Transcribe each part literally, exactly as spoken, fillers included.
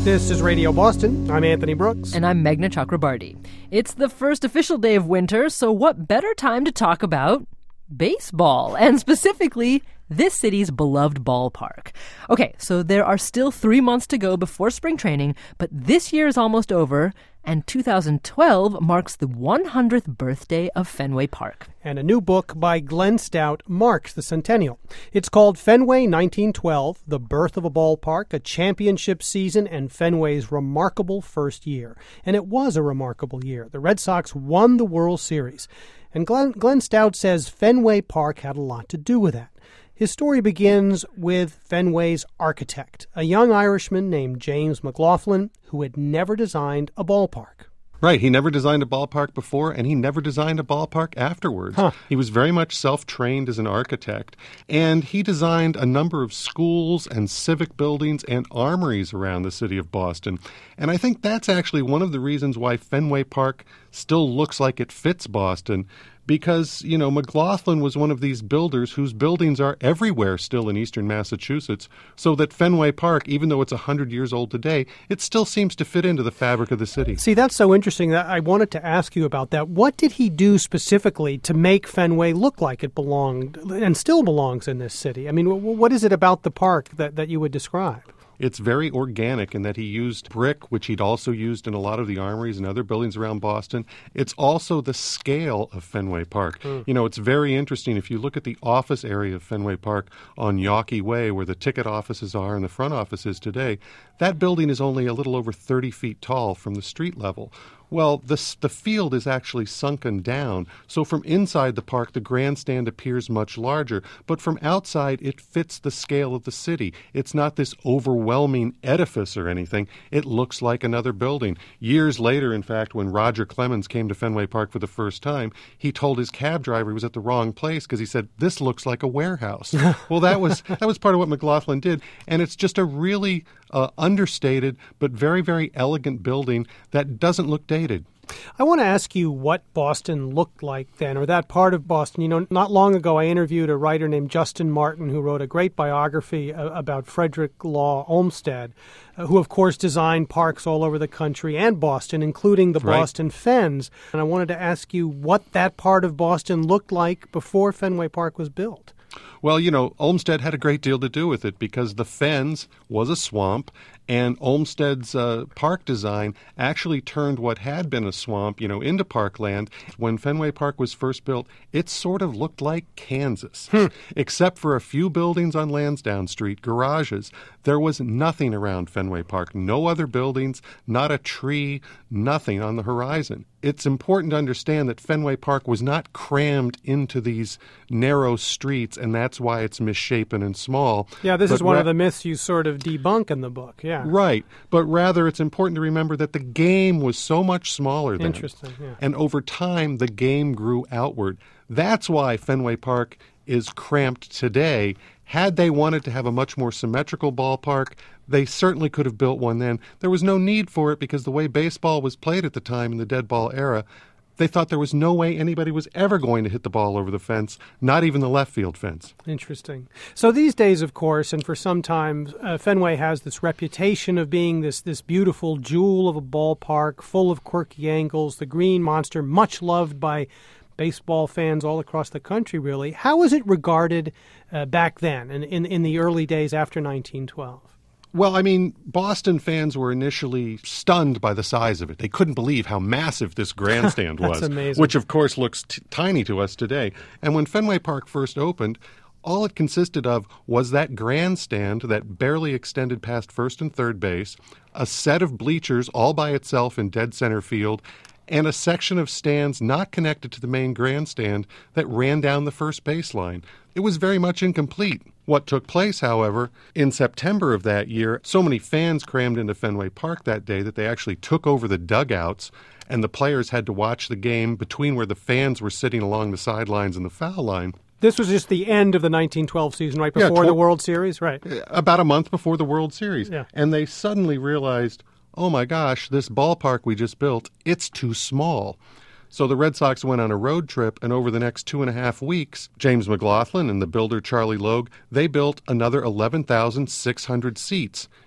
This is Radio Boston. I'm Anthony Brooks. And I'm Meghna Chakrabarty. It's the first official day of winter, so what better time to talk about baseball, and specifically this city's beloved ballpark. Okay, so there are still three months to go before spring training, but this year is almost over, and two thousand twelve marks the one hundredth birthday of Fenway Park. And a new book by Glenn Stout marks the centennial. It's called Fenway nineteen twelve, The Birth of a Ballpark, a Championship Season, and Fenway's Remarkable First Year. And it was a remarkable year. The Red Sox won the World Series. And Glenn, Glenn Stout says Fenway Park had a lot to do with that. His story begins with Fenway's architect, a young Irishman named James McLaughlin, who had never designed a ballpark. Right. He never designed a ballpark before, and he never designed a ballpark afterwards. Huh. He was very much self-trained as an architect, and he designed a number of schools and civic buildings and armories around the city of Boston. And I think that's actually one of the reasons why Fenway Park still looks like it fits Boston, because, you know, McLaughlin was one of these builders whose buildings are everywhere still in eastern Massachusetts, so that Fenway Park, even though it's one hundred years old today, it still seems to fit into the fabric of the city. See, that's so interesting that I wanted to ask you about that. What did he do specifically to make Fenway look like it belonged and still belongs in this city? I mean, what is it about the park that, that you would describe? It's very organic in that he used brick, which he'd also used in a lot of the armories and other buildings around Boston. It's also the scale of Fenway Park. Mm. You know, it's very interesting. If you look at the office area of Fenway Park on Yawkey Way, where the ticket offices are and the front office is today, that building is only a little over thirty feet tall from the street level. Well, the, the field is actually sunken down, so from inside the park, the grandstand appears much larger, but from outside, it fits the scale of the city. It's not this overwhelming edifice or anything. It looks like another building. Years later, in fact, when Roger Clemens came to Fenway Park for the first time, he told his cab driver he was at the wrong place because he said, "This looks like a warehouse." Well, that was that was part of what McLaughlin did, and it's just a really uh, understated but very, very elegant building that doesn't look dated. I want to ask you what Boston looked like then, or that part of Boston. You know, not long ago I interviewed a writer named Justin Martin who wrote a great biography uh, about Frederick Law Olmsted, uh, who of course designed parks all over the country and Boston, including the Right. Boston Fens. And I wanted to ask you what that part of Boston looked like before Fenway Park was built. Well, you know, Olmsted had a great deal to do with it because the Fens was a swamp, and Olmsted's uh, park design actually turned what had been a swamp, you know, into parkland. When Fenway Park was first built, it sort of looked like Kansas, hmm. except for a few buildings on Lansdowne Street, garages. There was nothing around Fenway Park, no other buildings, not a tree, nothing on the horizon. It's important to understand that Fenway Park was not crammed into these narrow streets, and that's why it's misshapen and small. Yeah, this but is one ra- of the myths you sort of debunk in the book, yeah. Right, but rather it's important to remember that the game was so much smaller then. Interesting, yeah. And over time, the game grew outward. That's why Fenway Park is cramped today. Had they wanted to have a much more symmetrical ballpark, they certainly could have built one then. There was no need for it because the way baseball was played at the time in the dead ball era, they thought there was no way anybody was ever going to hit the ball over the fence, not even the left field fence. Interesting. So these days, of course, and for some time, uh, Fenway has this reputation of being this this beautiful jewel of a ballpark, full of quirky angles, the green monster, much loved by baseball fans all across the country, really. How was it regarded uh, back then, in, in, in the early days after nineteen twelve? Well, I mean, Boston fans were initially stunned by the size of it. They couldn't believe how massive this grandstand was, amazing. Which, of course, looks t- tiny to us today. And when Fenway Park first opened, all it consisted of was that grandstand that barely extended past first and third base, a set of bleachers all by itself in dead center field, and a section of stands not connected to the main grandstand that ran down the first baseline. It was very much incomplete. What took place, however, in September of that year, so many fans crammed into Fenway Park that day that they actually took over the dugouts, and the players had to watch the game between where the fans were sitting along the sidelines and the foul line. This was just the end of the nineteen twelve season, right before Yeah, tw- the World Series, right? About a month before the World Series. Yeah. And they suddenly realized, oh my gosh, this ballpark we just built, it's too small. So the Red Sox went on a road trip, and over the next two and a half weeks, James McLaughlin and the builder Charlie Logue, they built another eleven thousand six hundred seats.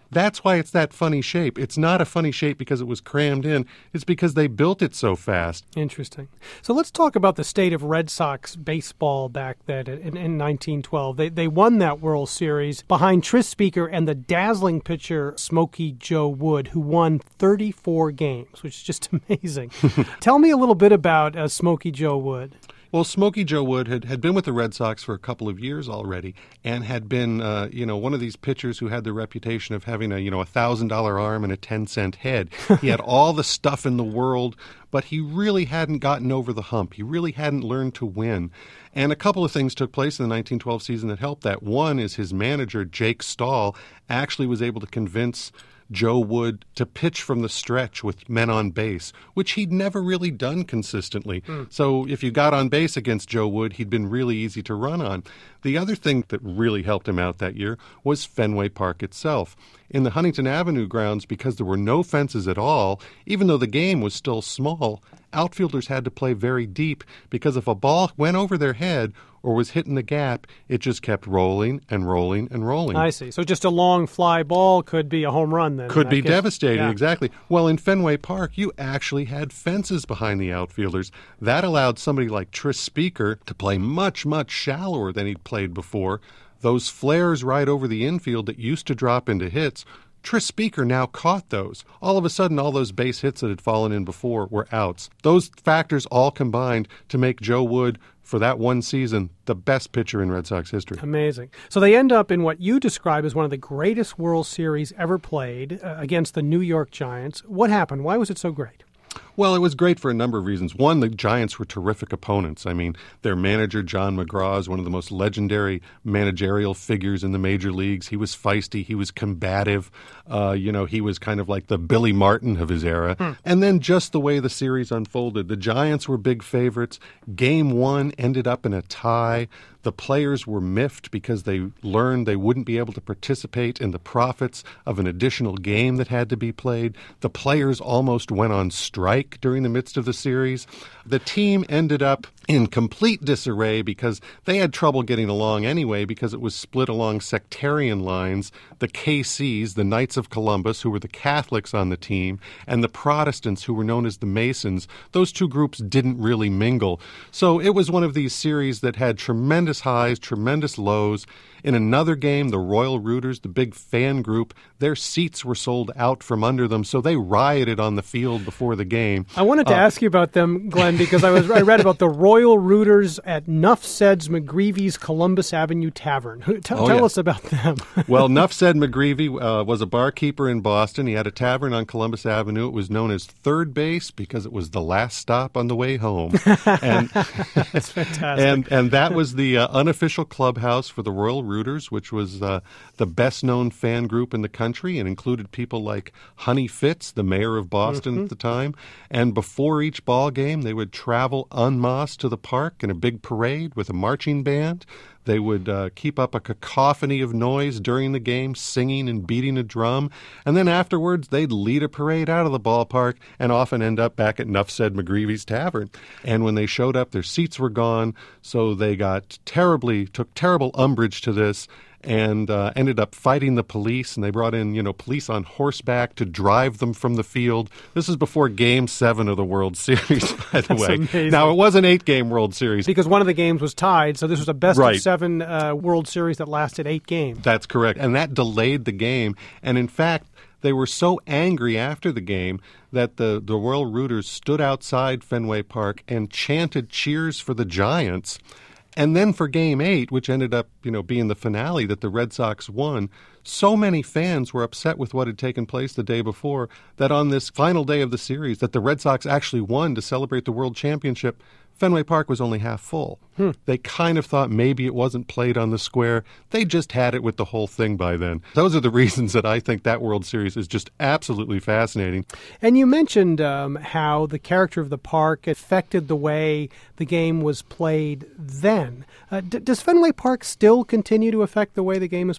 That's why it's that funny shape. It's not a funny shape because it was crammed in. It's because they built it so fast. Interesting. So let's talk about the state of Red Sox baseball back then in, in nineteen twelve. They they won that World Series behind Tris Speaker and the dazzling pitcher Smokey Joe Wood, who won thirty-four games, which is just amazing. Tell me a little bit about uh, Smokey Joe Wood. Well, Smokey Joe Wood had, had been with the Red Sox for a couple of years already and had been, uh, you know, one of these pitchers who had the reputation of having a, you know, a one thousand dollars arm and a ten cent head. He had all the stuff in the world, but he really hadn't gotten over the hump. He really hadn't learned to win. And a couple of things took place in the nineteen twelve season that helped that. One is his manager, Jake Stahl, actually was able to convince Joe Wood to pitch from the stretch with men on base, which he'd never really done consistently. Mm. So if you got on base against Joe Wood, he'd been really easy to run on. The other thing that really helped him out that year was Fenway Park itself. In the Huntington Avenue grounds, because there were no fences at all, even though the game was still small, outfielders had to play very deep because if a ball went over their head or was hitting the gap, it just kept rolling and rolling and rolling. I see. So just a long fly ball could be a home run then. Could be case. devastating, Yeah. exactly. Well, in Fenway Park, you actually had fences behind the outfielders. That allowed somebody like Tris Speaker to play much, much shallower than he'd played before. Those flares right over the infield that used to drop into hits, Tris Speaker now caught those. All of a sudden, all those base hits that had fallen in before were outs. Those factors all combined to make Joe Wood, for that one season, the best pitcher in Red Sox history. Amazing. So they end up in what you describe as one of the greatest World Series ever played uh, against the New York Giants. What happened? Why was it so great? Well, it was great for a number of reasons. One, the Giants were terrific opponents. I mean, their manager, John McGraw, is one of the most legendary managerial figures in the major leagues. He was feisty. He was combative. Uh, you know, he was kind of like the Billy Martin of his era. Hmm. And then just the way the series unfolded. The Giants were big favorites. Game one ended up in a tie. The players were miffed because they learned they wouldn't be able to participate in the profits of an additional game that had to be played. The players almost went on strike during the midst of the series. The team ended up in complete disarray because they had trouble getting along anyway because it was split along sectarian lines. The K Cs, the Knights of Columbus, who were the Catholics on the team, and the Protestants, who were known as the Masons, those two groups didn't really mingle. So it was one of these series that had tremendous highs, tremendous lows. In another game, the Royal Rooters, the big fan group, their seats were sold out from under them, so they rioted on the field before the game. I wanted to uh, ask you about them, Glenn, because I was I read about the Royal Rooters at Nuff Said's McGreevy's Columbus Avenue Tavern. Tell, oh, tell yeah. us about them. Well, Nuff Said McGreevy uh, was a barkeeper in Boston. He had a tavern on Columbus Avenue. It was known as Third Base because it was the last stop on the way home. And, That's fantastic. And, and that was the uh, unofficial clubhouse for the Royal Rooters, which was uh, the best-known fan group in the country and included people like Honey Fitz, the mayor of Boston mm-hmm. at the time. And before each ball game, they would travel en masse to the park in a big parade with a marching band. They would uh, keep up a cacophony of noise during the game, singing and beating a drum. And then afterwards, they'd lead a parade out of the ballpark and often end up back at Nuff Said McGreevy's Tavern. And when they showed up, their seats were gone, so they got terribly, took terrible umbrage to this and uh, ended up fighting the police, and they brought in, you know, police on horseback to drive them from the field. This is before Game seven of the World Series, by the way. Amazing. Now, it was an eight-game World Series. Because one of the games was tied, so this was a best right. of seven uh, World Series that lasted eight games. That's correct, and that delayed the game. And in fact, they were so angry after the game that the, the Royal Rooters stood outside Fenway Park and chanted cheers for the Giants. And then for Game eight, which ended up, you know, being the finale that the Red Sox won, so many fans were upset with what had taken place the day before that on this final day of the series that the Red Sox actually won to celebrate the World Championship, Fenway Park was only half full. Hmm. They kind of thought maybe it wasn't played on the square. They just had it with the whole thing by then. Those are the reasons that I think that World Series is just absolutely fascinating. And you mentioned um, how the character of the park affected the way the game was played then. Uh, d- does Fenway Park still continue to affect the way the game is played?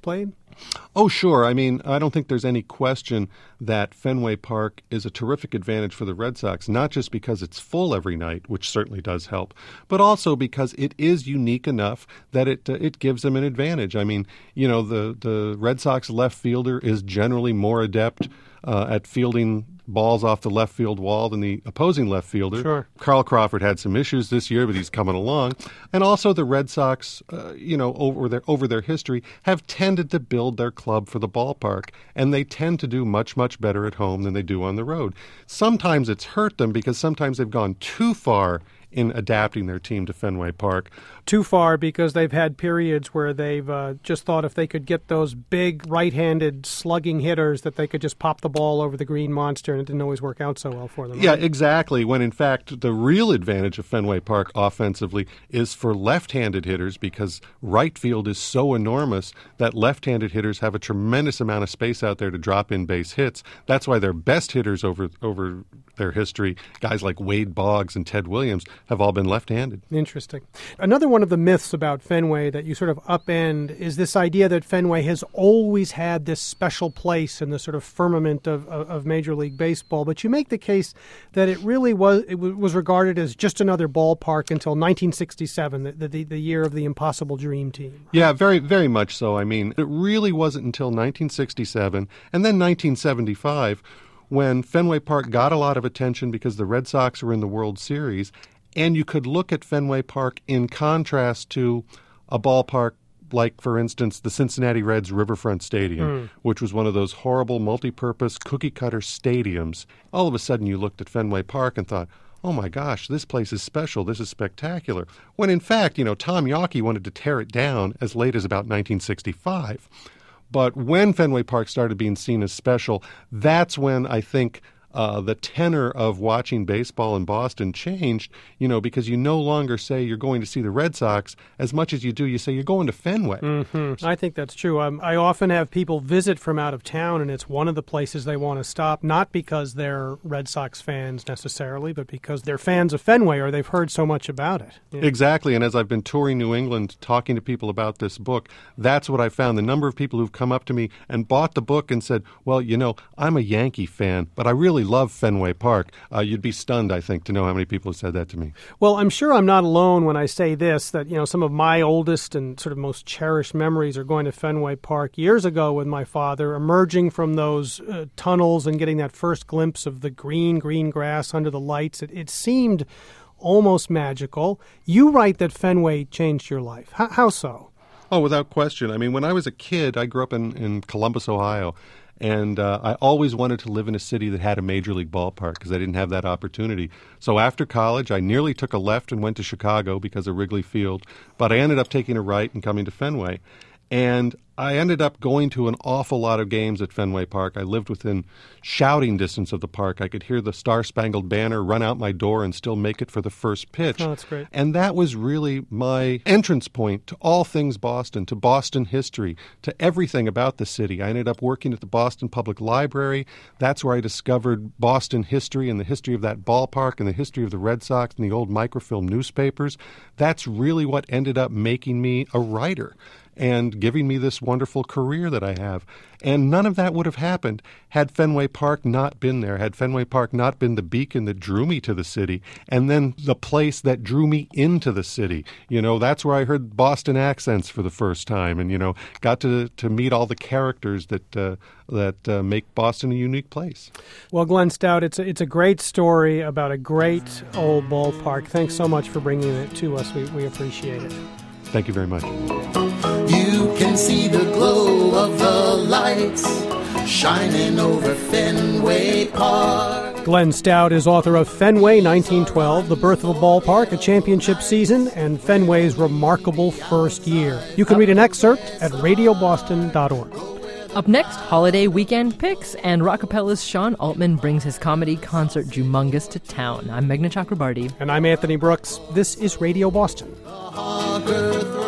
Oh, sure. I mean, I don't think there's any question that Fenway Park is a terrific advantage for the Red Sox, not just because it's full every night, which certainly does help, but also because it is unique enough that it uh, it gives them an advantage. I mean, you know, the, the Red Sox left fielder is generally more adept uh, at fielding balls off the left field wall than the opposing left fielder. Sure. Carl Crawford had some issues this year, but he's coming along. And also the Red Sox, uh, you know, over their over their history, have tended to build their club for the ballpark, and they tend to do much, much better at home than they do on the road. Sometimes it's hurt them because sometimes they've gone too far in adapting their team to Fenway Park. Too far because they've had periods where they've uh, just thought if they could get those big right-handed slugging hitters that they could just pop the ball over the green monster, and it didn't always work out so well for them. Yeah, right? exactly. When in fact the real advantage of Fenway Park offensively is for left-handed hitters, because right field is so enormous that left-handed hitters have a tremendous amount of space out there to drop in base hits. That's why their best hitters over over their history, guys like Wade Boggs and Ted Williams, have all been left-handed. Interesting. Another one of the myths about Fenway that you sort of upend is this idea that Fenway has always had this special place in the sort of firmament of, of, of Major League Baseball, but you make the case that it really was it was regarded as just another ballpark until nineteen sixty-seven, the, the, the year of the Impossible Dream Team. Yeah, very, very much so. I mean, it really wasn't until nineteen sixty-seven and then nineteen seventy-five when Fenway Park got a lot of attention because the Red Sox were in the World Series, and you could look at Fenway Park in contrast to a ballpark like, for instance, the Cincinnati Reds Riverfront Stadium, mm. which was one of those horrible multi-purpose cookie-cutter stadiums. All of a sudden you looked at Fenway Park and thought, oh my gosh, this place is special, this is spectacular. When in fact, you know, Tom Yawkey wanted to tear it down as late as about nineteen sixty-five. But when Fenway Park started being seen as special, that's when I think uh, the tenor of watching baseball in Boston changed, you know, because you no longer say you're going to see the Red Sox as much as you do, you say you're going to Fenway. Mm-hmm. I think that's true. Um, I often have people visit from out of town, and it's one of the places they want to stop, not because they're Red Sox fans necessarily, but because they're fans of Fenway or they've heard so much about it. Yeah. Exactly, and as I've been touring New England talking to people about this book, that's what I found. The number of people who've come up to me and bought the book and said, well, you know, I'm a Yankee fan, but I really love Fenway Park. Uh, you'd be stunned, I think, to know how many people have said that to me. Well, I'm sure I'm not alone when I say this, that, you know, some of my oldest and sort of most cherished memories are going to Fenway Park years ago with my father, emerging from those uh, tunnels and getting that first glimpse of the green, green grass under the lights. It, it seemed almost magical. You write that Fenway changed your life. H- how so? Oh, without question. I mean, when I was a kid, I grew up in, in Columbus, Ohio. And uh, I always wanted to live in a city that had a major league ballpark because I didn't have that opportunity. So after college, I nearly took a left and went to Chicago because of Wrigley Field. But I ended up taking a right and coming to Fenway. And I ended up going to an awful lot of games at Fenway Park. I lived within shouting distance of the park. I could hear the Star-Spangled Banner run out my door and still make it for the first pitch. Oh, that's great. And that was really my entrance point to all things Boston, to Boston history, to everything about the city. I ended up working at the Boston Public Library. That's where I discovered Boston history and the history of that ballpark and the history of the Red Sox and the old microfilm newspapers. That's really what ended up making me a writer and giving me this wonderful career that I have. And none of that would have happened had Fenway Park not been there, had Fenway Park not been the beacon that drew me to the city, and then the place that drew me into the city. You know, that's where I heard Boston accents for the first time and, you know, got to to meet all the characters that uh, that uh, make Boston a unique place. Well, Glenn Stout, it's a, it's a great story about a great old ballpark. Thanks so much for bringing it to us. We, we appreciate it. Thank you very much. You can see the glow of the lights shining over Fenway Park. Glenn Stout is author of Fenway nineteen twelve, The Birth of a Ballpark, a Championship Season, and Fenway's Remarkable First Year. You can read an excerpt at radio boston dot org. Up next, holiday weekend picks, and Rockapella's Sean Altman brings his comedy concert Jumongous to town. I'm Meghna Chakrabarty. And I'm Anthony Brooks. This is Radio Boston. Earth